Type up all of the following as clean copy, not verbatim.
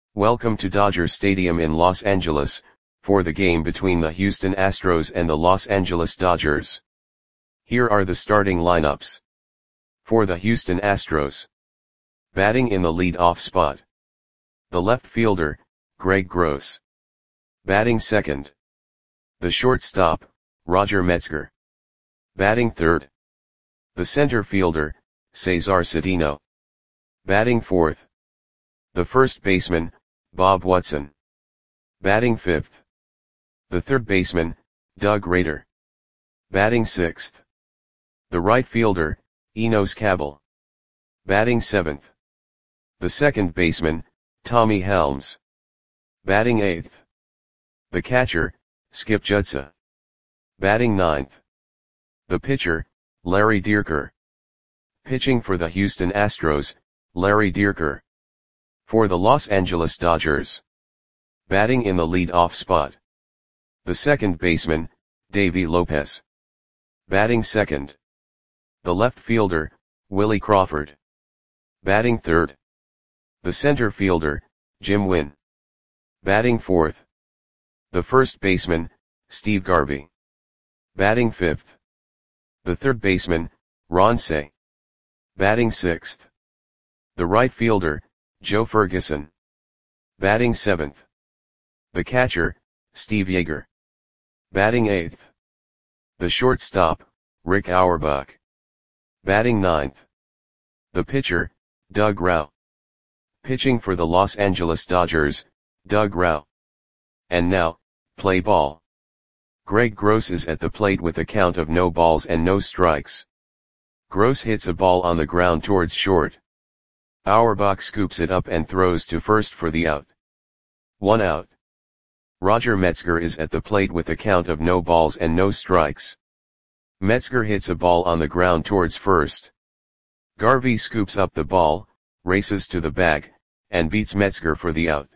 Welcome to Dodger Stadium in Los Angeles, for the game between the Houston Astros and the Los Angeles Dodgers. Here are the starting lineups. For the Houston Astros. Batting in the lead-off spot. The left fielder, Greg Gross. Batting second. The shortstop, Roger Metzger. Batting third. The center fielder, Cesar Cedeno. Batting fourth. The first baseman, Bob Watson. Batting fifth. The third baseman, Doug Rader. Batting sixth. The right fielder, Enos Cabell. Batting seventh. The second baseman, Tommy Helms. Batting eighth. The catcher, Skip Judsa. Batting ninth. The pitcher, Larry Dierker. Pitching for the Houston Astros, Larry Dierker. For the Los Angeles Dodgers. Batting in the lead-off spot. The second baseman, Davey Lopez. Batting second. The left fielder, Willie Crawford. Batting third. The center fielder, Jim Wynn. Batting fourth. The first baseman, Steve Garvey. Batting fifth. The third baseman, Ron Cey. Batting sixth. The right fielder, Joe Ferguson. Batting seventh. The catcher, Steve Yeager. Batting eighth. The shortstop, Rick Auerbach. Batting ninth. The pitcher, Doug Rauch. Pitching for the Los Angeles Dodgers, Doug Rauch. And now, play ball. Greg Gross is at the plate with a count of no balls and no strikes. Gross hits a ball on the ground towards short. Auerbach scoops it up and throws to first for the out. 1 out. Roger Metzger is at the plate with a count of no balls and no strikes. Metzger hits a ball on the ground towards first. Garvey scoops up the ball, races to the bag, and beats Metzger for the out.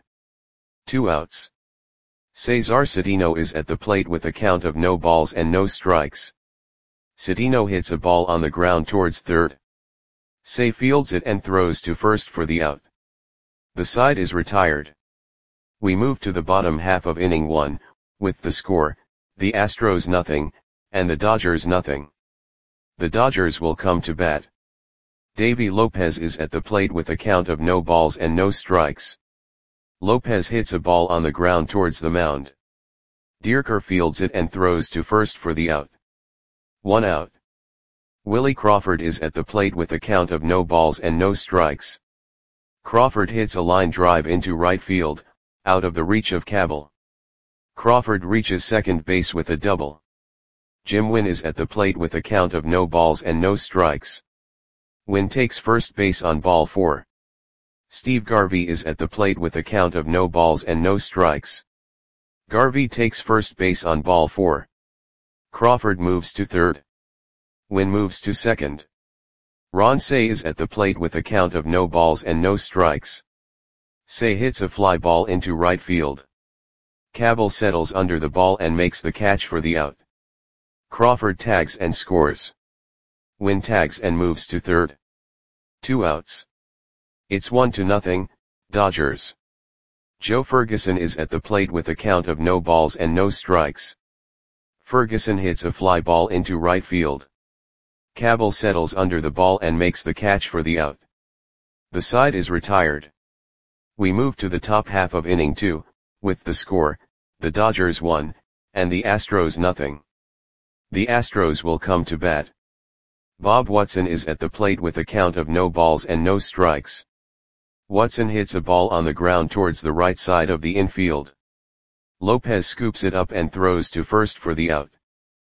2 outs. Cesar Cedeno is at the plate with a count of no balls and no strikes. Cedeno hits a ball on the ground towards third. Cey fields it and throws to first for the out. The side is retired. We move to the bottom half of inning 1, with the score, the Astros nothing, and the Dodgers nothing. The Dodgers will come to bat. Davey Lopez is at the plate with a count of no balls and no strikes. Lopez hits a ball on the ground towards the mound. Dierker fields it and throws to first for the out. 1 out. Willie Crawford is at the plate with a count of no balls and no strikes. Crawford hits a line drive into right field, out of the reach of Cabell. Crawford reaches second base with a double. Jim Wynn is at the plate with a count of no balls and no strikes. Wynn takes first base on ball 4. Steve Garvey is at the plate with a count of no balls and no strikes. Garvey takes first base on ball 4. Crawford moves to third. Wynn moves to second. Ron Cey is at the plate with a count of no balls and no strikes. Cey hits a fly ball into right field. Cabell settles under the ball and makes the catch for the out. Crawford tags and scores. Wynn tags and moves to third. 2 outs. It's 1-0, Dodgers. Joe Ferguson is at the plate with a count of no balls and no strikes. Ferguson hits a fly ball into right field. Cabell settles under the ball and makes the catch for the out. The side is retired. We move to the top half of inning 2, with the score, the Dodgers 1, and the Astros nothing. The Astros will come to bat. Bob Watson is at the plate with a count of no balls and no strikes. Watson hits a ball on the ground towards the right side of the infield. Lopez scoops it up and throws to first for the out.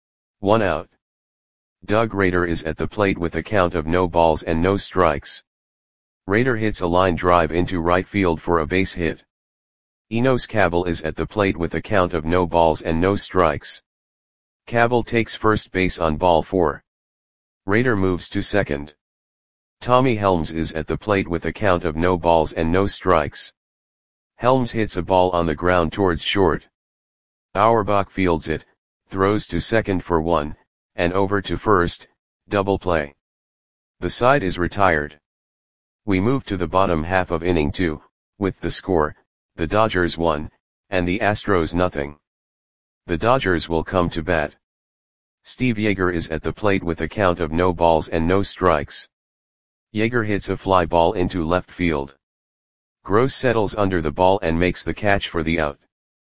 1 out. Doug Rader is at the plate with a count of no balls and no strikes. Rader hits a line drive into right field for a base hit. Enos Cabell is at the plate with a count of no balls and no strikes. Cabell takes first base on ball 4. Rader moves to second. Tommy Helms is at the plate with a count of no balls and no strikes. Helms hits a ball on the ground towards short. Auerbach fields it, throws to second for 1, and over to first, double play. The side is retired. We move to the bottom half of inning 2, with the score, the Dodgers 1, and the Astros nothing. The Dodgers will come to bat. Steve Yeager is at the plate with a count of no balls and no strikes. Yeager hits a fly ball into left field. Gross settles under the ball and makes the catch for the out.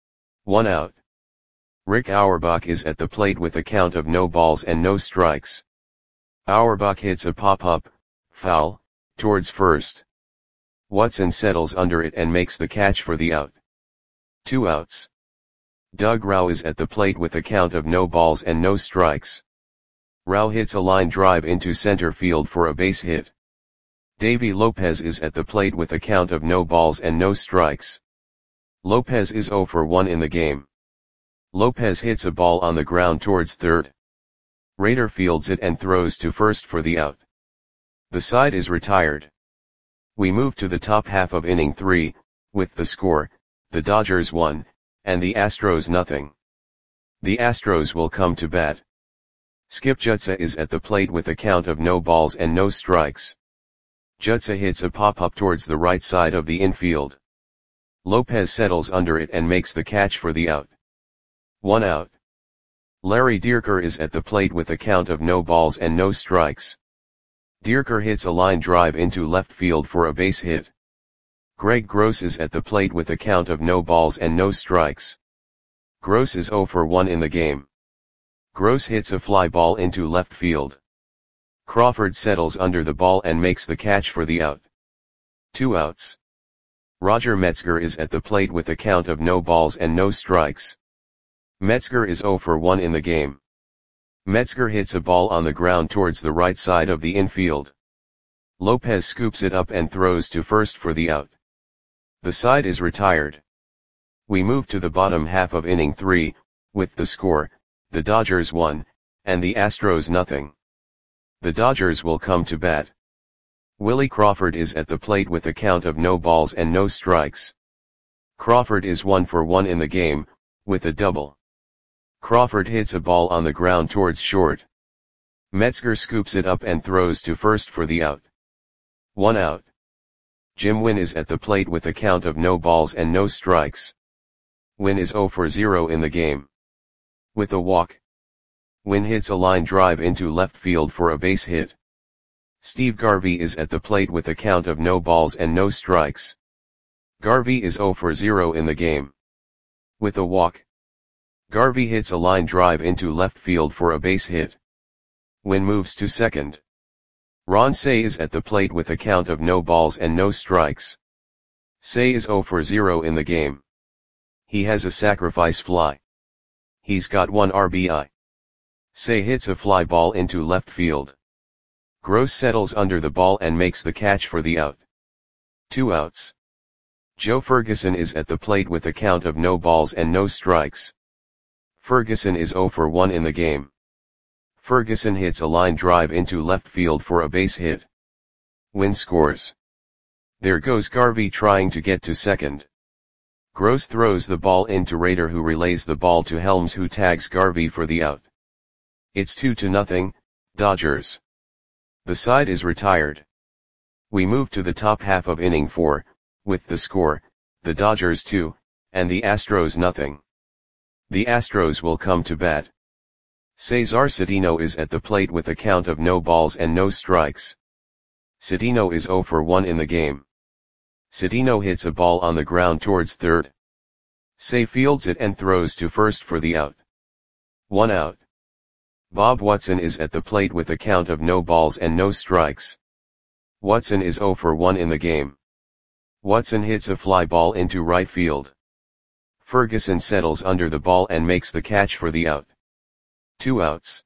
1 out. Rick Auerbach is at the plate with a count of no balls and no strikes. Auerbach hits a pop-up, foul, towards first. Watson settles under it and makes the catch for the out. 2 outs. Doug Rauch is at the plate with a count of no balls and no strikes. Rauch hits a line drive into center field for a base hit. Davy Lopez is at the plate with a count of no balls and no strikes. Lopez is 0 for 1 in the game. Lopez hits a ball on the ground towards third. Rader fields it and throws to first for the out. The side is retired. We move to the top half of inning 3, with the score, the Dodgers 1, and the Astros nothing. The Astros will come to bat. Skip Jutsa is at the plate with a count of no balls and no strikes. Jutsa hits a pop-up towards the right side of the infield. Lopez settles under it and makes the catch for the out. 1 out. Larry Dierker is at the plate with a count of no balls and no strikes. Dierker hits a line drive into left field for a base hit. Greg Gross is at the plate with a count of no balls and no strikes. Gross is 0 for 1 in the game. Gross hits a fly ball into left field. Crawford settles under the ball and makes the catch for the out. 2 outs. Roger Metzger is at the plate with a count of no balls and no strikes. Metzger is 0 for 1 in the game. Metzger hits a ball on the ground towards the right side of the infield. Lopez scoops it up and throws to first for the out. The side is retired. We move to the bottom half of inning 3, with the score, the Dodgers 1, and the Astros nothing. The Dodgers will come to bat. Willie Crawford is at the plate with a count of no balls and no strikes. Crawford is 1 for 1 in the game, with a double. Crawford hits a ball on the ground towards short. Metzger scoops it up and throws to first for the out. 1 out. Jim Wynn is at the plate with a count of no balls and no strikes. Wynn is 0 for 0 in the game. With a walk. Wynn hits a line drive into left field for a base hit. Steve Garvey is at the plate with a count of no balls and no strikes. Garvey is 0 for 0 in the game. With a walk. Garvey hits a line drive into left field for a base hit. Wynn moves to second. Ron Cey is at the plate with a count of no balls and no strikes. Cey is 0 for 0 in the game. He has a sacrifice fly. He's got 1 RBI. Cey hits a fly ball into left field. Gross settles under the ball and makes the catch for the out. 2 outs. Joe Ferguson is at the plate with a count of no balls and no strikes. Ferguson is 0 for 1 in the game. Ferguson hits a line drive into left field for a base hit. Wynn scores. There goes Garvey trying to get to second. Gross throws the ball into Rader, who relays the ball to Helms, who tags Garvey for the out. It's 2-0, Dodgers. The side is retired. We move to the top half of inning 4, with the score, the Dodgers 2, and the Astros nothing. The Astros will come to bat. Cesar Cedeno is at the plate with a count of no balls and no strikes. Cedeno is 0 for 1 in the game. Cedeno hits a ball on the ground towards third. Cey fields it and throws to first for the out. 1 out. Bob Watson is at the plate with a count of no balls and no strikes. Watson is 0 for 1 in the game. Watson hits a fly ball into right field. Ferguson settles under the ball and makes the catch for the out. 2 outs.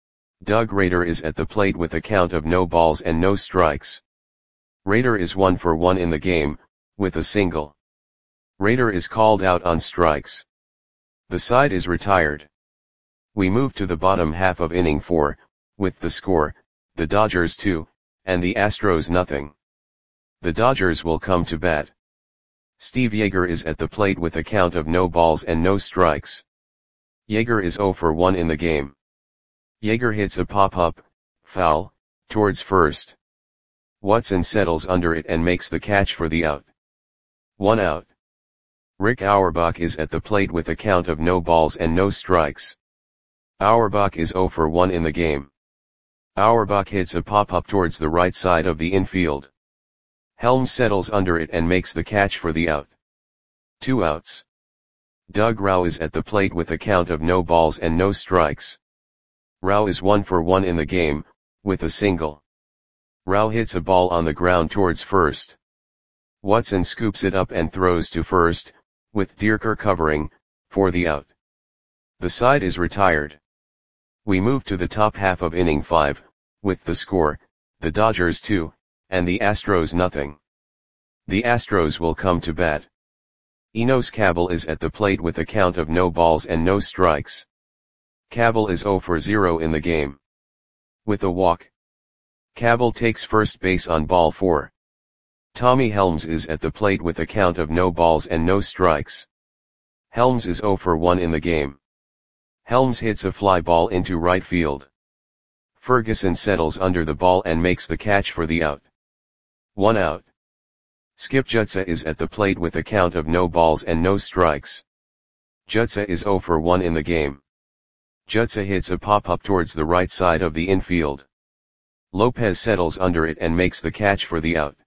Doug Rader is at the plate with a count of no balls and no strikes. Rader is 1 for 1 in the game, with a single. Rader is called out on strikes. The side is retired. We move to the bottom half of inning 4, with the score, the Dodgers 2, and the Astros nothing. The Dodgers will come to bat. Steve Yeager is at the plate with a count of no balls and no strikes. Yeager is 0 for 1 in the game. Yeager hits a pop-up, foul, towards first. Watson settles under it and makes the catch for the out. 1 out. Rick Auerbach is at the plate with a count of no balls and no strikes. Auerbach is 0 for 1 in the game. Auerbach hits a pop-up towards the right side of the infield. Helms settles under it and makes the catch for the out. 2 outs. Doug Rauch is at the plate with a count of no balls and no strikes. Rauch is 1 for 1 in the game, with a single. Rauch hits a ball on the ground towards first. Watson scoops it up and throws to first, with Dierker covering, for the out. The side is retired. We move to the top half of inning 5, with the score, the Dodgers 2, and the Astros nothing. The Astros will come to bat. Enos Cabell is at the plate with a count of no balls and no strikes. Cabell is 0 for 0 in the game. With a walk. Cabell takes first base on ball 4. Tommy Helms is at the plate with a count of no balls and no strikes. Helms is 0 for 1 in the game. Helms hits a fly ball into right field. Ferguson settles under the ball and makes the catch for the out. 1 out. Skip Jutsa is at the plate with a count of no balls and no strikes. Jutsa is 0 for 1 in the game. Jutsa hits a pop-up towards the right side of the infield. Lopez settles under it and makes the catch for the out.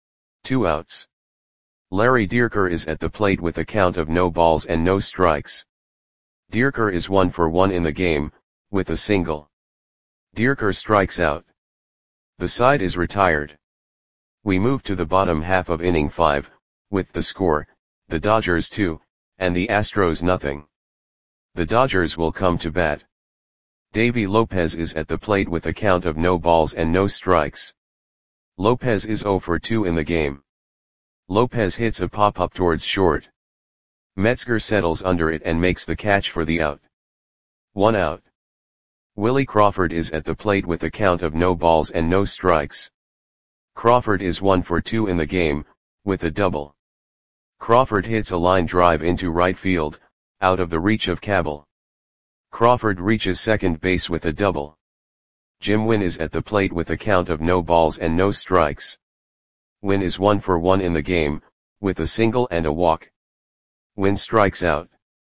2 outs. Larry Dierker is at the plate with a count of no balls and no strikes. Dierker is 1 for 1 in the game, with a single. Dierker strikes out. The side is retired. We move to the bottom half of inning 5, with the score, the Dodgers 2, and the Astros nothing. The Dodgers will come to bat. Davy Lopez is at the plate with a count of no balls and no strikes. Lopez is 0 for 2 in the game. Lopez hits a pop-up towards short. Metzger settles under it and makes the catch for the out. 1 out. Willie Crawford is at the plate with a count of no balls and no strikes. Crawford is 1 for 2 in the game, with a double. Crawford hits a line drive into right field, out of the reach of Cabell. Crawford reaches second base with a double. Jim Wynn is at the plate with a count of no balls and no strikes. Wynn is 1 for 1 in the game, with a single and a walk. Wynn strikes out.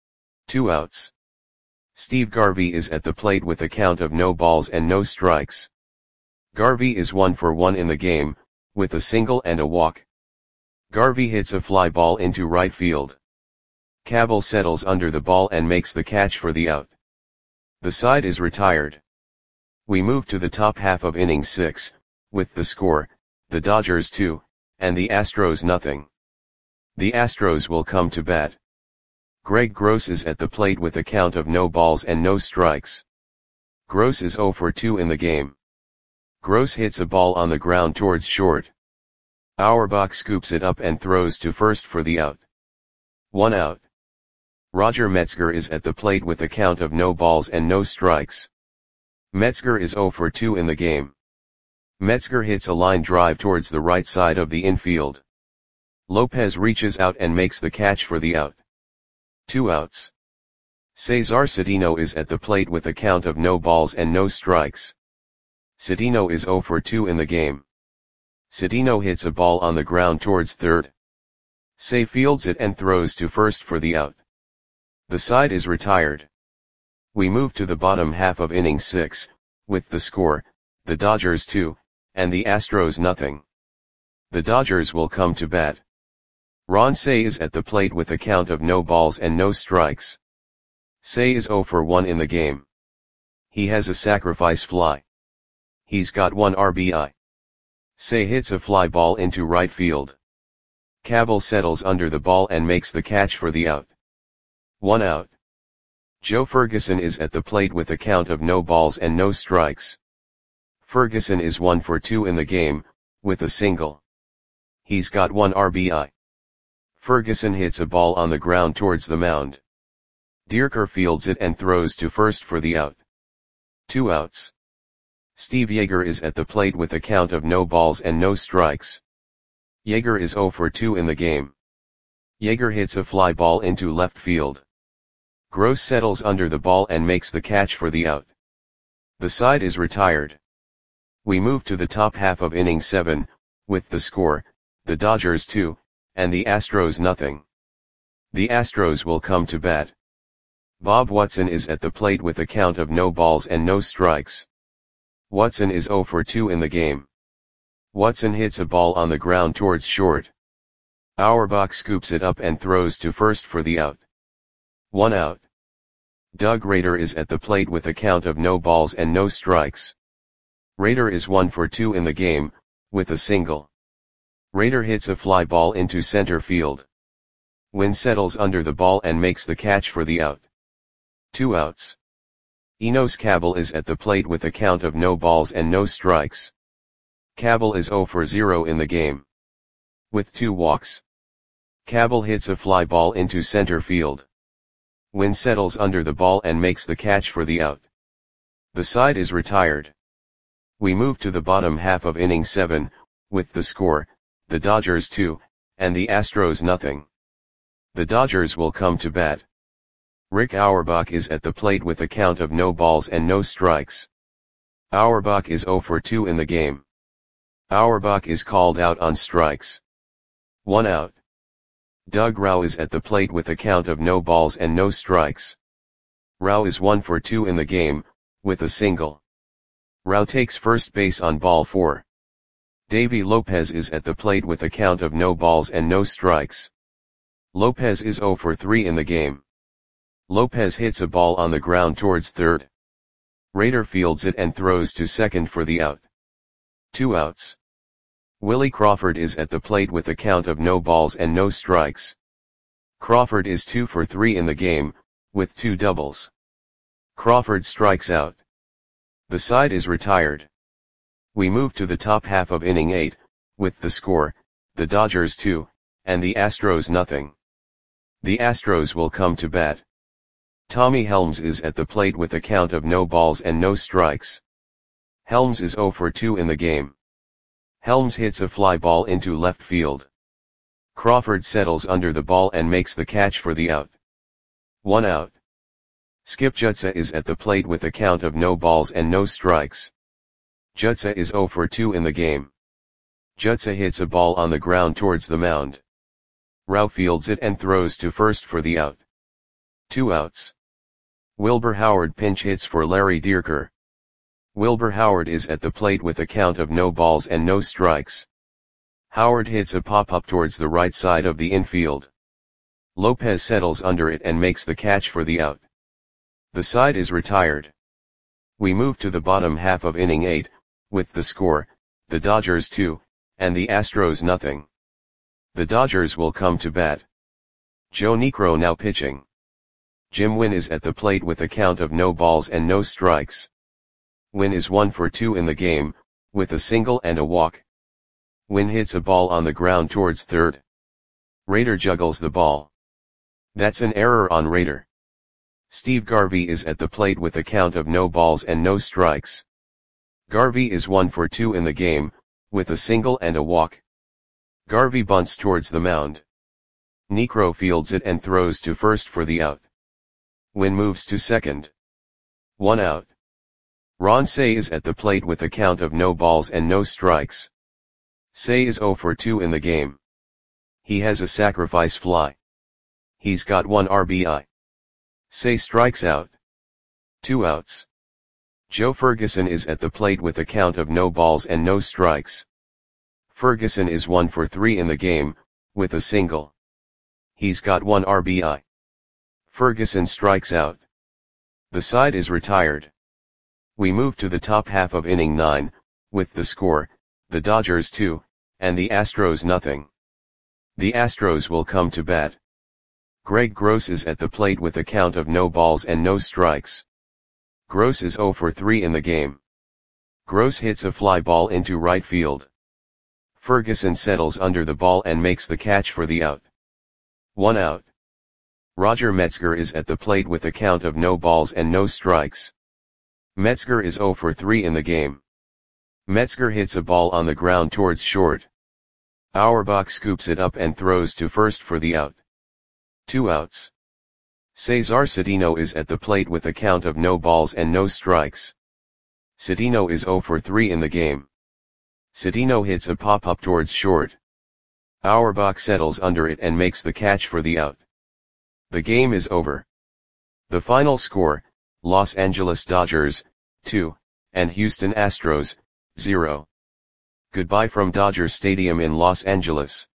2 outs. Steve Garvey is at the plate with a count of no balls and no strikes. Garvey is 1 for 1 in the game, with a single and a walk. Garvey hits a fly ball into right field. Cabell settles under the ball and makes the catch for the out. The side is retired. We move to the top half of inning 6, with the score, the Dodgers 2, and the Astros nothing. The Astros will come to bat. Greg Gross is at the plate with a count of no balls and no strikes. Gross is 0 for 2 in the game. Gross hits a ball on the ground towards short. Auerbach scoops it up and throws to first for the out. 1 out. Roger Metzger is at the plate with a count of no balls and no strikes. Metzger is 0 for 2 in the game. Metzger hits a line drive towards the right side of the infield. Lopez reaches out and makes the catch for the out. 2 outs. Cesar Cedeno is at the plate with a count of no balls and no strikes. Cedeno is 0 for 2 in the game. Cedeno hits a ball on the ground towards third. Cey fields it and throws to first for the out. The side is retired. We move to the bottom half of inning 6, with the score, the Dodgers 2, and the Astros nothing. The Dodgers will come to bat. Ron Cey is at the plate with a count of no balls and no strikes. Cey is 0 for 1 in the game. He has a sacrifice fly. He's got 1 RBI. Cey hits a fly ball into right field. Cabell settles under the ball and makes the catch for the out. 1 out. Joe Ferguson is at the plate with a count of no balls and no strikes. Ferguson is 1 for 2 in the game, with a single. He's got 1 RBI. Ferguson hits a ball on the ground towards the mound. Dierker fields it and throws to first for the out. 2 outs. Steve Yeager is at the plate with a count of no balls and no strikes. Yeager is 0 for 2 in the game. Yeager hits a fly ball into left field. Gross settles under the ball and makes the catch for the out. The side is retired. We move to the top half of inning 7, with the score, the Dodgers 2, and the Astros nothing. The Astros will come to bat. Bob Watson is at the plate with a count of no balls and no strikes. Watson is 0 for 2 in the game. Watson hits a ball on the ground towards short. Auerbach scoops it up and throws to first for the out. 1 out. Doug Rader is at the plate with a count of no balls and no strikes. Rader is 1 for 2 in the game, with a single. Rader hits a fly ball into center field. Wynn settles under the ball and makes the catch for the out. 2 outs. Enos Cabell is at the plate with a count of no balls and no strikes. Cabell is 0 for 0 in the game. With 2 walks. Cabell hits a fly ball into center field. Wynn settles under the ball and makes the catch for the out. The side is retired. We move to the bottom half of inning 7, with the score, the Dodgers 2, and the Astros nothing. The Dodgers will come to bat. Rick Auerbach is at the plate with a count of no balls and no strikes. Auerbach is 0 for 2 in the game. Auerbach is called out on strikes. 1 out. Doug Rauch is at the plate with a count of no balls and no strikes. Rauch is 1 for 2 in the game, with a single. Rauch takes first base on ball 4. Davy Lopez is at the plate with a count of no balls and no strikes. Lopez is 0 for 3 in the game. Lopez hits a ball on the ground towards third. Rader fields it and throws to second for the out. 2 outs. Willie Crawford is at the plate with a count of no balls and no strikes. Crawford is 2 for 3 in the game, with 2 doubles. Crawford strikes out. The side is retired. We move to the top half of inning 8, with the score, the Dodgers 2, and the Astros nothing. The Astros will come to bat. Tommy Helms is at the plate with a count of no balls and no strikes. Helms is 0 for 2 in the game. Helms hits a fly ball into left field. Crawford settles under the ball and makes the catch for the out. 1 out. Skip Jutsa is at the plate with a count of no balls and no strikes. Jutsa is 0 for 2 in the game. Jutsa hits a ball on the ground towards the mound. Rauch fields it and throws to first for the out. 2 outs. Wilbur Howard pinch hits for Larry Dierker. Wilbur Howard is at the plate with a count of no balls and no strikes. Howard hits a pop-up towards the right side of the infield. Lopez settles under it and makes the catch for the out. The side is retired. We move to the bottom half of inning 8, with the score, the Dodgers 2, and the Astros nothing. The Dodgers will come to bat. Joe Niekro now pitching. Jim Wynn is at the plate with a count of no balls and no strikes. Wynn is 1 for 2 in the game, with a single and a walk. Wynn hits a ball on the ground towards third. Rader juggles the ball. That's an error on Rader. Steve Garvey is at the plate with a count of no balls and no strikes. Garvey is 1 for 2 in the game, with a single and a walk. Garvey bunts towards the mound. Niekro fields it and throws to first for the out. Wynn moves to second. 1 out. Ron Cey is at the plate with a count of no balls and no strikes. Cey is 0 for 2 in the game. He has a sacrifice fly. He's got 1 RBI. Cey strikes out. 2 outs. Joe Ferguson is at the plate with a count of no balls and no strikes. Ferguson is 1 for 3 in the game, with a single. He's got 1 RBI. Ferguson strikes out. The side is retired. We move to the top half of inning 9, with the score, the Dodgers 2, and the Astros nothing. The Astros will come to bat. Greg Gross is at the plate with a count of no balls and no strikes. Gross is 0 for 3 in the game. Gross hits a fly ball into right field. Ferguson settles under the ball and makes the catch for the out. 1 out. Roger Metzger is at the plate with a count of no balls and no strikes. Metzger is 0 for 3 in the game. Metzger hits a ball on the ground towards short. Auerbach scoops it up and throws to first for the out. 2 outs. Cesar Cedeno is at the plate with a count of no balls and no strikes. Cedeno is 0 for 3 in the game. Cedeno hits a pop-up towards short. Auerbach settles under it and makes the catch for the out. The game is over. The final score, Los Angeles Dodgers, 2, and Houston Astros, 0. Goodbye from Dodger Stadium in Los Angeles.